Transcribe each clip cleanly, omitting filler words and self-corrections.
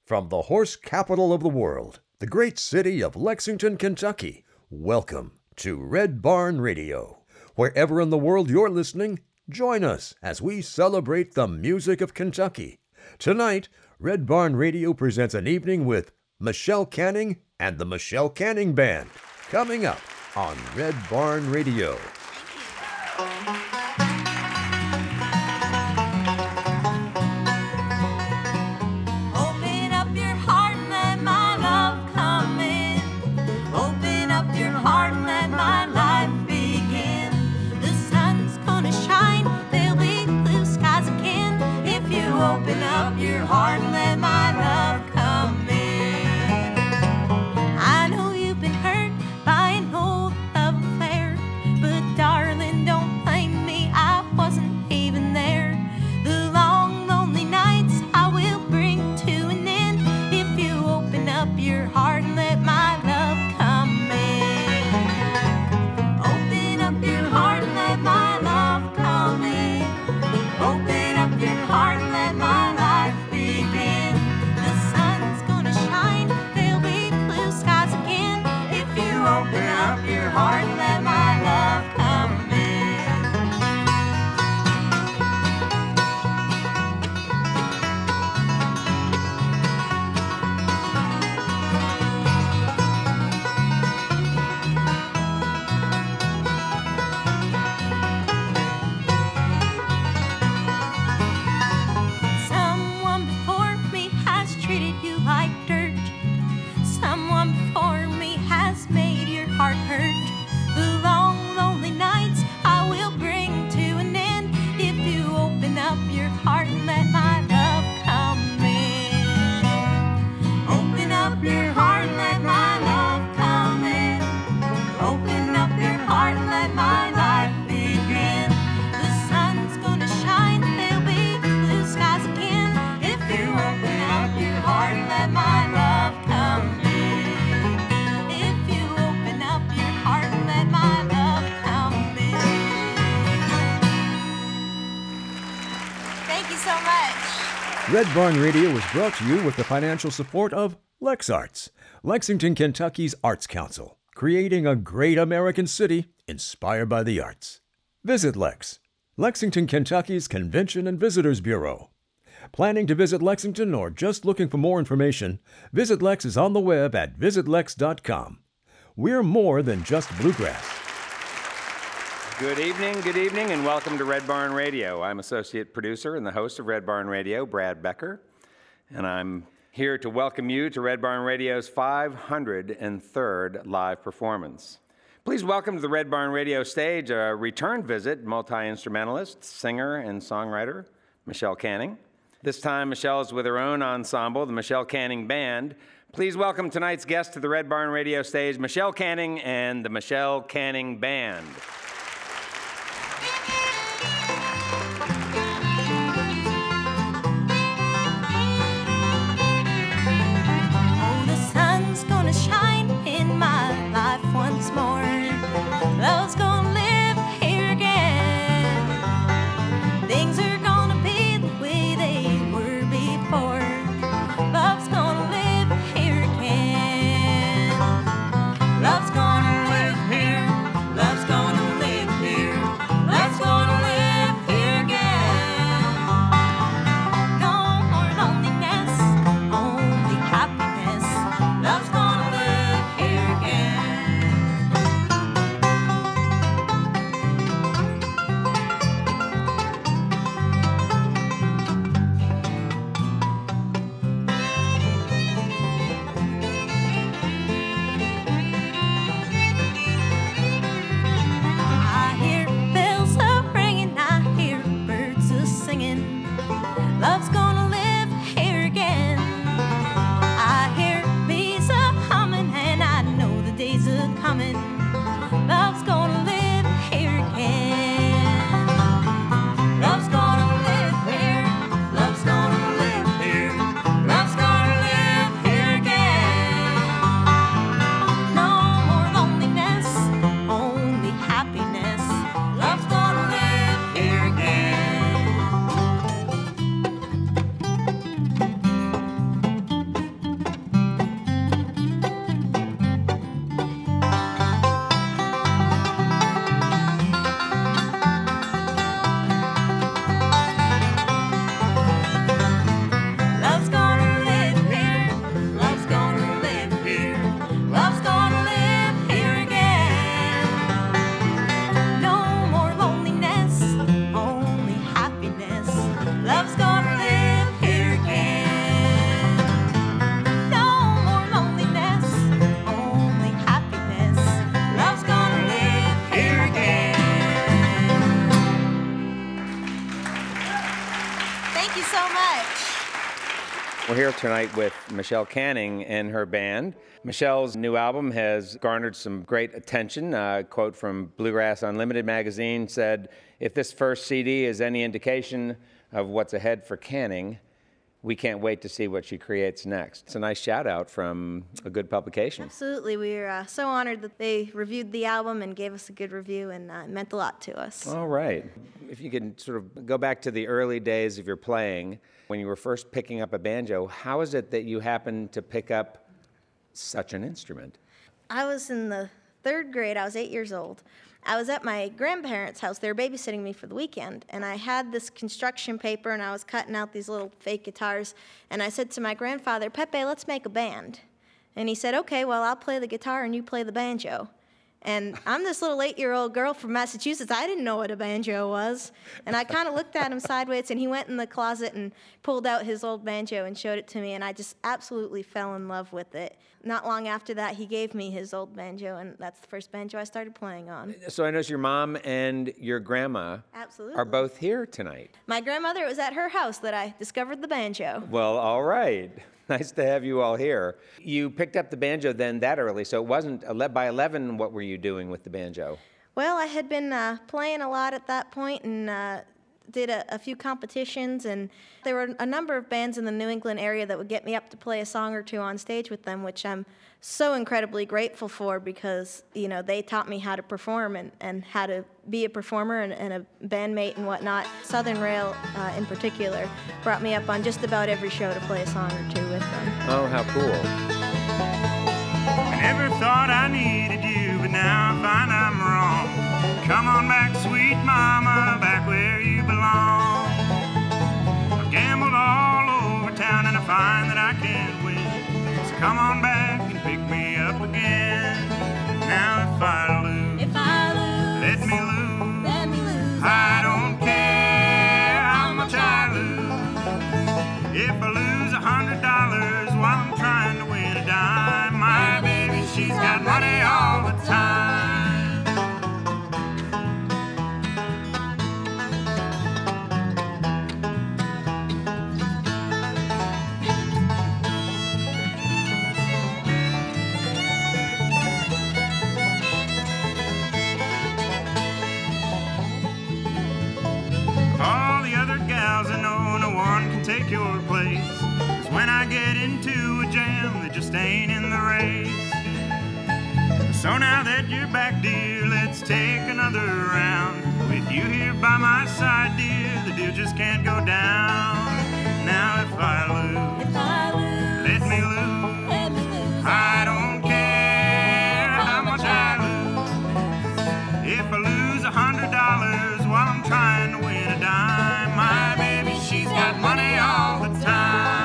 From the horse capital of the world, the great city of Lexington, Kentucky, welcome to Red Barn Radio. Wherever in the world you're listening, join us as we celebrate the music of Kentucky. Tonight, Red Barn Radio presents an evening with Michelle Canning and the Michelle Canning Band, coming up on Red Barn Radio. Open up your heart and let my love come in. I know you've been hurt by an old love affair, but darling, don't blame me, I wasn't even there. The long, lonely nights I will bring to an end if you open up your heart and let my love come in. Open up your heart and let my love come in. Open up your heart and let my life begin. The sun's gonna shine, there'll be blue skies again if you open up your heart and let my love come in. Someone before me has treated you like dirt. Someone before me has made your heart hurt. The long, lonely nights I will bring to an end if you open up your heart and let my love come in. Open up your heart and let my love come in. Open up your heart and let my life begin. The sun's gonna shine, there'll be blue skies again if you open up your heart and let my love come in. If you open up your heart and let my love come in. Thank you so much. Red Barn Radio is brought to you with the financial support of LexArts, Lexington, Kentucky's Arts Council, creating a great American city inspired by the arts. Visit Lex, Lexington, Kentucky's Convention and Visitors Bureau. Planning to visit Lexington or just looking for more information, Visit Lex is on the web at visitlex.com. We're more than just bluegrass. Good evening, and welcome to Red Barn Radio. I'm associate producer and the host of Red Barn Radio, Brad Becker, and I'm here to welcome you to Red Barn Radio's 503rd live performance. Please welcome to the Red Barn Radio stage a return visit multi-instrumentalist, singer, and songwriter, Michelle Canning. This time, Michelle is with her own ensemble, the Michelle Canning Band. Please welcome tonight's guest to the Red Barn Radio stage, Michelle Canning and the Michelle Canning Band. Oh, the sun's gonna shine in my life once more. Love's gonna live here again. Things are gonna be the way they were before. Love's gonna live here again. Love's gonna live here. Love's gonna live here tonight with Michelle Canning and her band. Michelle's new album has garnered some great attention. A quote from Bluegrass Unlimited magazine said, "If this first CD is any indication of what's ahead for Canning, we can't wait to see what she creates next." It's a nice shout out from a good publication. Absolutely. We were so honored that they reviewed the album and gave us a good review, and it meant a lot to us. All right. If you can sort of go back to the early days of your playing, when you were first picking up a banjo, how is it that you happened to pick up such an instrument? I was in the 3rd grade. I was 8 years old. I was at my grandparents' house. They were babysitting me for the weekend, and I had this construction paper, and I was cutting out these little fake guitars, and I said to my grandfather, "Pepe, let's make a band." And he said, "Okay, well, I'll play the guitar and you play the banjo." And I'm this little 8-year-old girl from Massachusetts. I didn't know what a banjo was. And I kind of looked at him sideways, and he went in the closet and pulled out his old banjo and showed it to me, and I just absolutely fell in love with it. Not long after that, he gave me his old banjo, and that's the first banjo I started playing on. So I notice your mom and your grandma Absolutely. are both here tonight. My grandmother, it was at her house that I discovered the banjo. Well, all right. Nice to have you all here. You picked up the banjo then that early, so it wasn't by 11. What were you doing with the banjo? Well, I had been playing a lot at that point and did a few competitions, and there were a number of bands in the New England area that would get me up to play a song or two on stage with them, which I'm so incredibly grateful for because, you know, they taught me how to perform and how to be a performer and a bandmate and whatnot. Southern Rail, in particular, brought me up on just about every show to play a song or two with them. Oh, how cool. I never thought I needed you, but now I find I'm wrong. Come on back, sweet mama, back where you belong. I've gambled all over town and I find that I can't win. So come on back and pick me up again. Now if I lose, let me lose. I don't care how much I lose. If I lose $100 while I'm trying to win a dime, my baby, she's got money all the time. All the other gals I know, no one can take your place. 'Cause when I get into a jam, they just ain't in the race. So now that you're back, dear, let's take another round. With you here by my side, dear, the deal just can't go down. Now if I lose, let me lose. I don't care how much I lose. If I lose $100 while I'm trying to win a dime, my baby, she's got money all the time.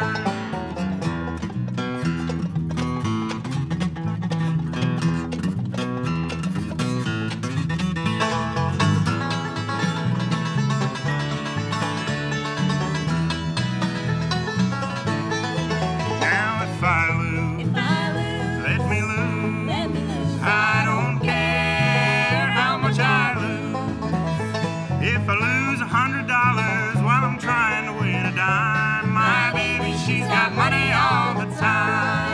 Now if I lose, let me lose. I don't care how much I lose. If I lose $100 while I'm trying to win a dime, my baby, she's got money all the time.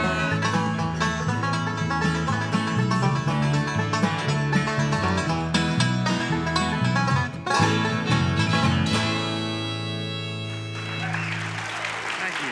Thank you.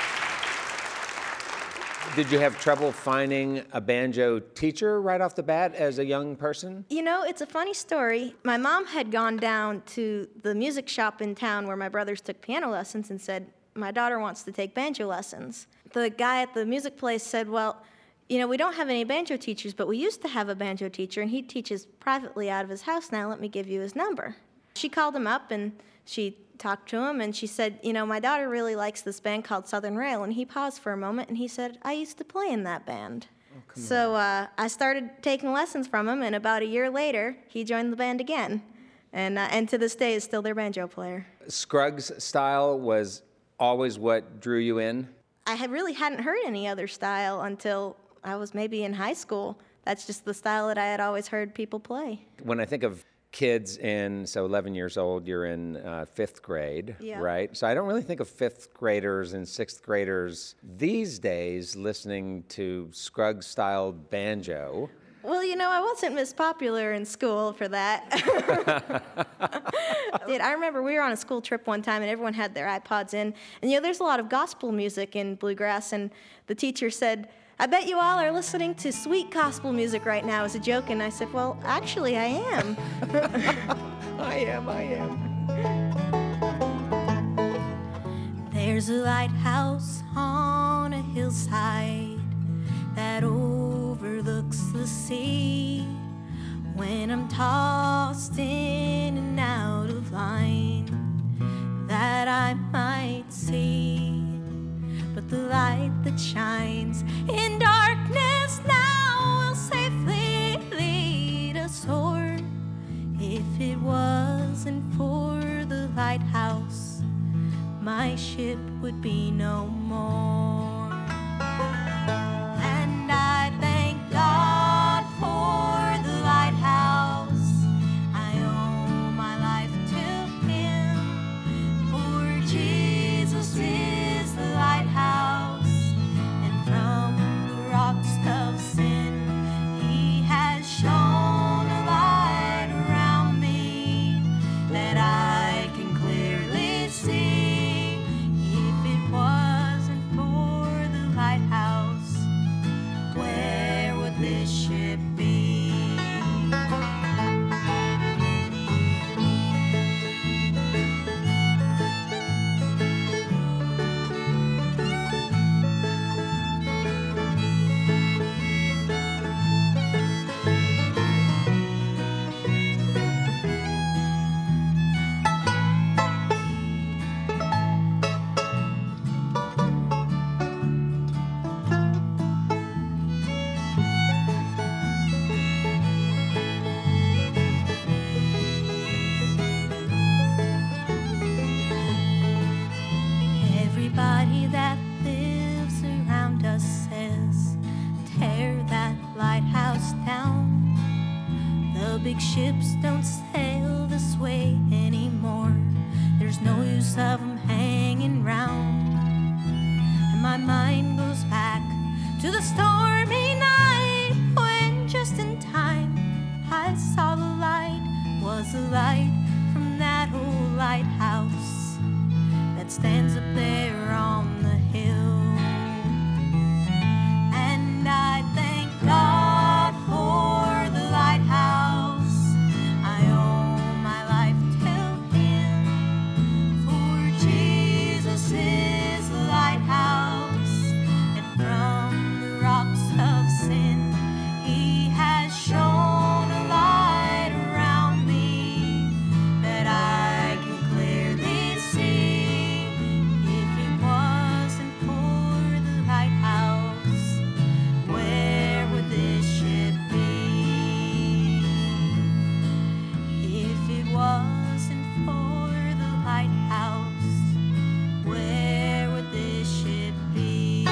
Did you have trouble finding a banjo teacher right off the bat as a young person? You know, it's a funny story. My mom had gone down to the music shop in town where my brothers took piano lessons and said, "My daughter wants to take banjo lessons." The guy at the music place said, "Well, you know, we don't have any banjo teachers, but we used to have a banjo teacher, and he teaches privately out of his house now. Let me give you his number." She called him up, and she talked to him, and she said, "You know, my daughter really likes this band called Southern Rail." And he paused for a moment, and he said, "I used to play in that band." So I started taking lessons from him, and about a year later, he joined the band again. And to this day is still their banjo player. Scruggs style was always what drew you in? I really hadn't heard any other style until I was maybe in high school. That's just the style that I had always heard people play. When I think of kids in, so 11 years old, you're in 5th grade, Yeah. right? So I don't really think of 5th graders and 6th graders these days listening to Scruggs-style banjo. Well, I wasn't Miss Popular in school for that. I remember we were on a school trip one time and everyone had their iPods in. And, there's a lot of gospel music in bluegrass. And the teacher said, "I bet you all are listening to sweet gospel music right now," as a joke. And I said, "Well, actually, I am." I am. There's a lighthouse on a hillside that overlooks the sea. When I'm tossed in and out of line, that I might see. But the light that shines in darkness now will safely lead us toward. If it wasn't for the lighthouse, my ship would be no more. And I thank God for the lighthouse. I owe my life to Him, for Jesus is the lighthouse, and from the rocks of sin He has shone a light around me that I can clearly see. If it wasn't for the lighthouse, where would this ship be? Everybody that lives around us says, tear that lighthouse down. The big ships don't sail this way anymore. There's no use of them hanging round. And my mind goes back to the stormy night when just in time I saw the light was a light from that old lighthouse that stands up there on the hill. And I thank God for the lighthouse. I owe my life to Him, for Jesus is the lighthouse, and from the rocks of sin He has shone a light around me that I can clearly see. If it wasn't for the lighthouse, where would this ship be? If it wasn't for the lighthouse, where would this ship be?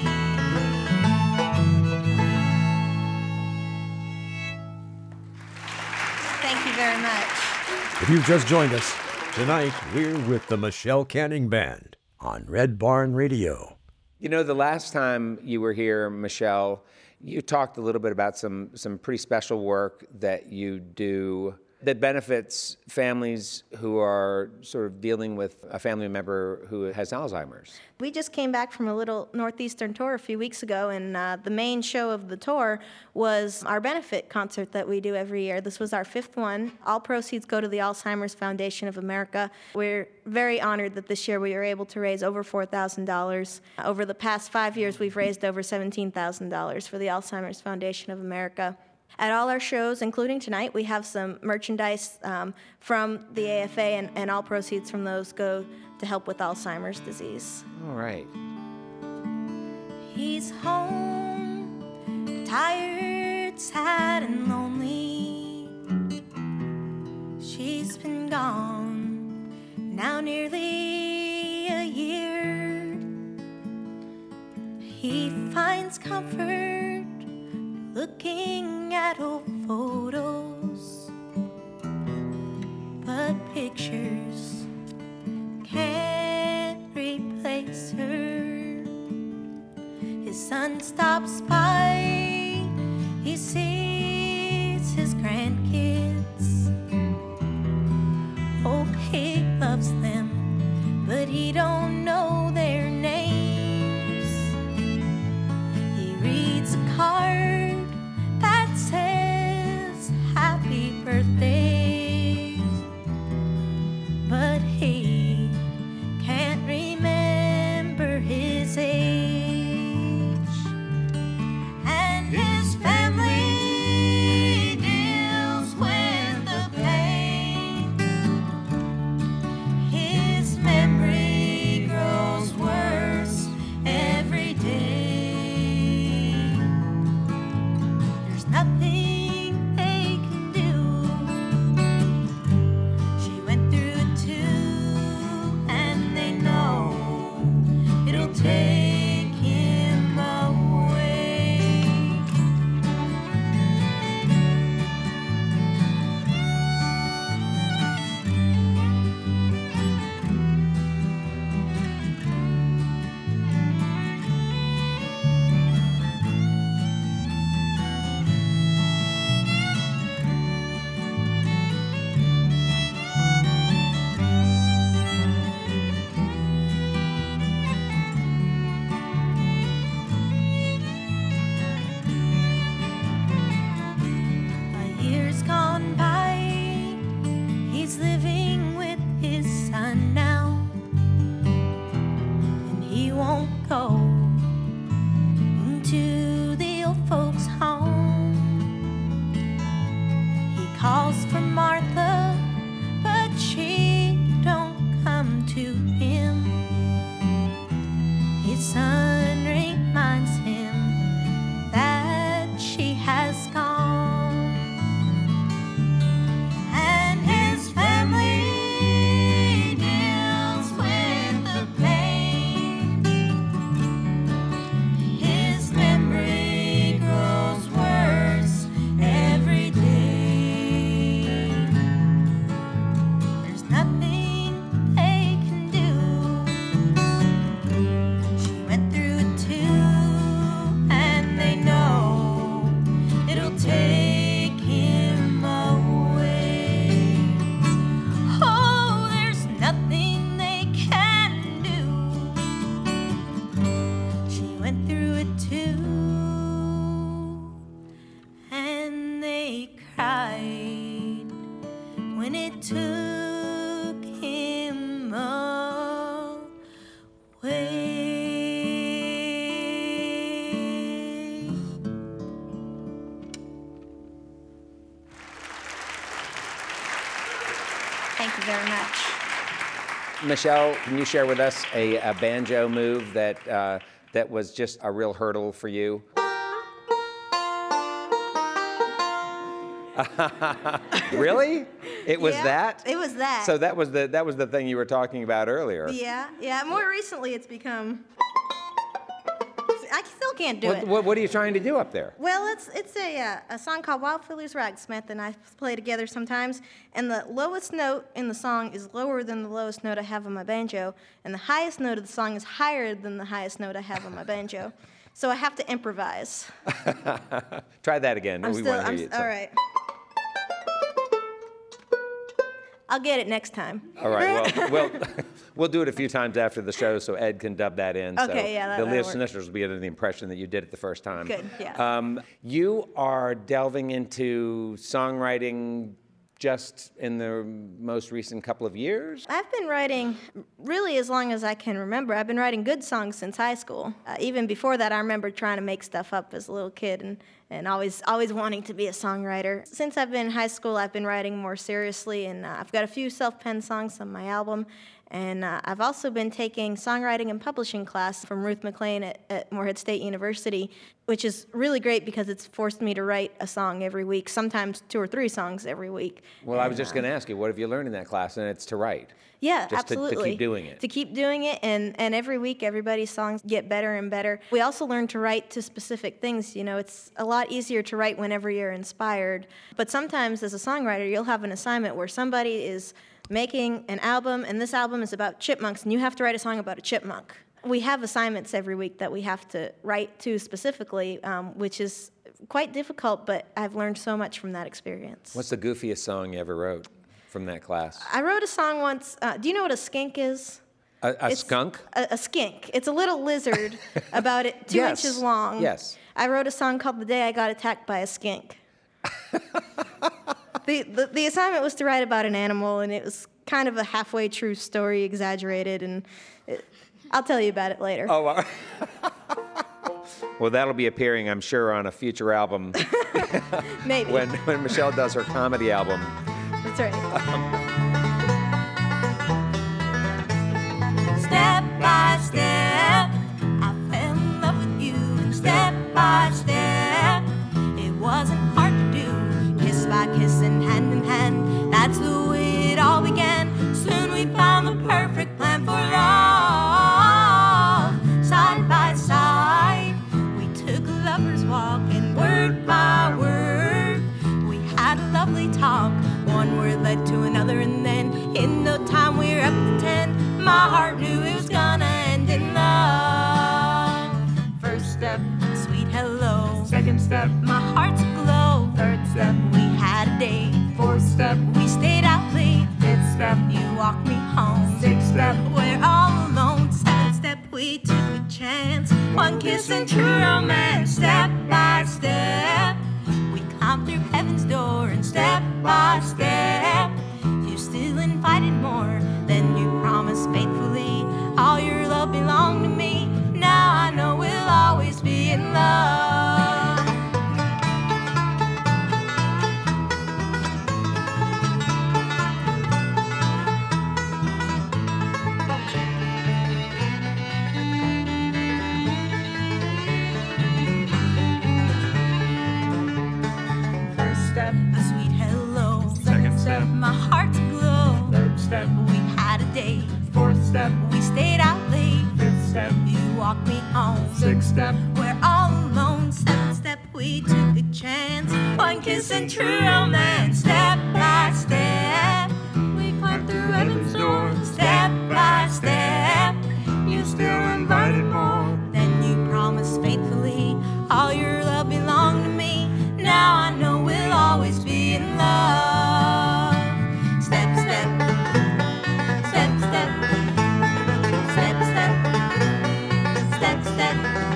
Thank you very much. If you've just joined us, tonight we're with the Michelle Canning Band on Red Barn Radio. The last time you were here, Michelle, you talked a little bit about some pretty special work that you do that benefits families who are sort of dealing with a family member who has Alzheimer's. We just came back from a little Northeastern tour a few weeks ago, and the main show of the tour was our benefit concert that we do every year. This was our 5th one. All proceeds go to the Alzheimer's Foundation of America. We're very honored that this year we were able to raise over $4,000. Over the past 5 years, we've raised over $17,000 for the Alzheimer's Foundation of America. At all our shows, including tonight, we have some merchandise from the AFA, and all proceeds from those go to help with Alzheimer's disease. All right. He's home, tired, sad, and lonely. She's been gone now nearly a year. He finds comfort looking at old photos pictures can't replace her. His son stops by, he sees his grandkids. Oh, he loves them, but he don't know their names. He reads a card that says happy birthday, but he can't remember his age. And his family deals with the pain. His memory grows worse every day. There's nothing they can do. She went through it too, and they know it'll take him away. A year's gone by, he's living with his son now, and he won't go into the old folks' home. He calls for Martha, but she don't come to him. His son reminds him that she has gone. And his family deals with the pain. His memory grows worse every day. There's nothing they can do. She went through it too, and they know it'll take him away. Oh, there's nothing they can do. She went through it too, and they cried when it took him away. Thank you very much. Michelle, can you share with us a banjo move that was just a real hurdle for you? Really? It was Yeah, that? it was that. So that was the thing you were talking about earlier. Yeah. More recently, it's become. I still can't do it. What are you trying to do up there? Well, it's a song called Wild Phillies Ragsmith, and I play together sometimes. And the lowest note in the song is lower than the lowest note I have on my banjo, and the highest note of the song is higher than the highest note I have on my banjo. So I have to improvise. Try that again. We want to hear you. All right. I'll get it next time. All right. Well, we'll do it a few times after the show so Ed can dub that in. Okay, so yeah, the that'll work. listeners will be under the impression that you did it the first time. Good, yeah. You are delving into songwriting just in the most recent couple of years? I've been writing really as long as I can remember. I've been writing good songs since high school. Even before that, I remember trying to make stuff up as a little kid and always wanting to be a songwriter. Since I've been in high school, I've been writing more seriously, and I've got a few self-penned songs on my album. And I've also been taking songwriting and publishing class from Ruth McLean at Morehead State University, which is really great because it's forced me to write a song every week, sometimes 2 or 3 songs every week. Well, I was just going to ask you, what have you learned in that class? And it's to write. Yeah, just absolutely. To keep doing it. To keep doing it, and every week everybody's songs get better and better. We also learn to write to specific things. You know, it's a lot easier to write whenever you're inspired. But sometimes as a songwriter, you'll have an assignment where somebody is making an album, and this album is about chipmunks, and you have to write a song about a chipmunk. We have assignments every week that we have to write to specifically, which is quite difficult, but I've learned so much from that experience. What's the goofiest song you ever wrote from that class? I wrote a song once. Do you know what a skink is? A skunk? A skink. It's a little lizard about 2 Yes. inches long. Yes. I wrote a song called The Day I Got Attacked by a Skink. The assignment was to write about an animal, and it was kind of a halfway true story, exaggerated, and I'll tell you about it later. Oh, well, that'll be appearing, I'm sure, on a future album Maybe. when Michelle does her comedy album. That's right. Step by step, I fell in love with you. And step by step, it wasn't hard to do. Kiss by kiss and hand in hand, that's the way it all began. Soon we found the perfect plan for love. Side by side, we took a lover's walk, and word by word, we had a lovely talk. One word led to another, and then in no time we were up to 10. My heart knew it was gonna end in love. First step, a sweet hello. Second step, My heart's aglow. third step, We had a date. fourth step, We stayed out late. fifth step, You walked me home. sixth step, We're all alone. Seventh step, we took a chance. One kiss and true romance. Step by step, we climbed through heaven's door. And step by step, you still invited more. Then you promised faithfully all your love belonged to me. Now I know we'll always be in love. first step, A sweet hello. second step, My heart's aglow. third step, We had a date. fourth step, We stayed out late. fifth step, You walked me home. sixth step, We're all alone. Seventh step, we took a chance. One kiss and true romance. Step by step, we climbed through heaven's door. Step by step, you still invited more. Then you promised faithfully all your love belonged to me. Now I know we'll always be in love. Step, step, step, step, step, step, step, step.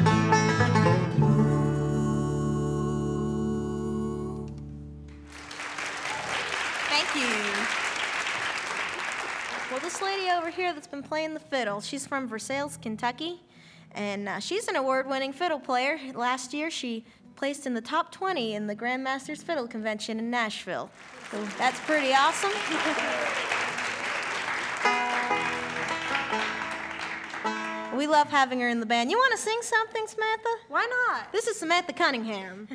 Thank you. Well, this lady over here that's been playing the fiddle, she's from Versailles, Kentucky, and she's an award-winning fiddle player. Last year, she placed in the top 20 in the Grandmasters Fiddle Convention in Nashville. So that's pretty awesome. We love having her in the band. You want to sing something, Samantha? Why not? This is Samantha Cunningham.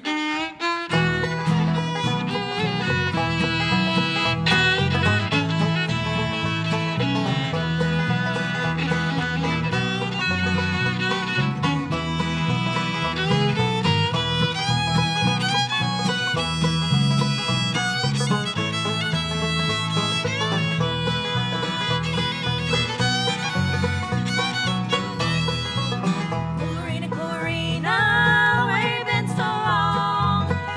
Corina, Corina, where you been so long?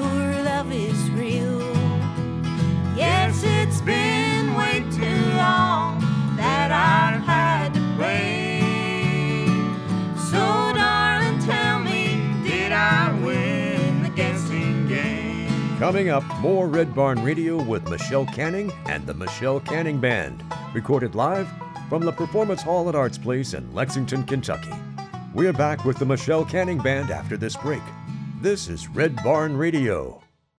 your love is real. Yes, it's been way too long that I've had to play. So darling, tell me, did I win the guessing game? Coming up, more Red Barn Radio with Michelle Canning and the Michelle Canning Band, recorded live from the Performance Hall at Arts Place in Lexington, Kentucky. We're back with the Michelle Canning Band after this break. This is Red Barn Radio.